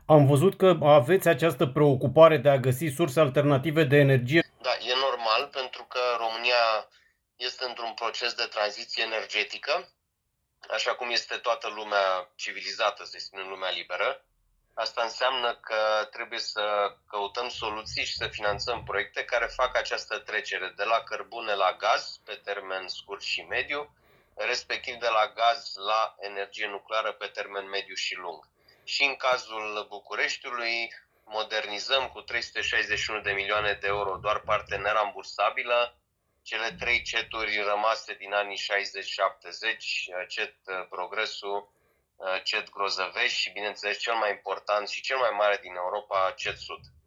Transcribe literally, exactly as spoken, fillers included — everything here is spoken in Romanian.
Am văzut că aveți această preocupare de a găsi surse alternative de energie. Da, e normal pentru că România este într-un proces de tranziție energetică, așa cum este toată lumea civilizată, să spunem, lumea liberă. Asta înseamnă că trebuie să căutăm soluții și să finanțăm proiecte care fac această trecere de la cărbune la gaz pe termen scurt și mediu, respectiv de la gaz la energie nucleară pe termen mediu și lung. Și în cazul Bucureștiului modernizăm cu trei sute șaizeci și unu de milioane de euro doar parte nerambursabilă, cele trei ceturi rămase din anii șaizeci șaptezeci, cet Progresul, cet Grozăvești și, bineînțeles, cel mai important și cel mai mare din Europa, cet Sud.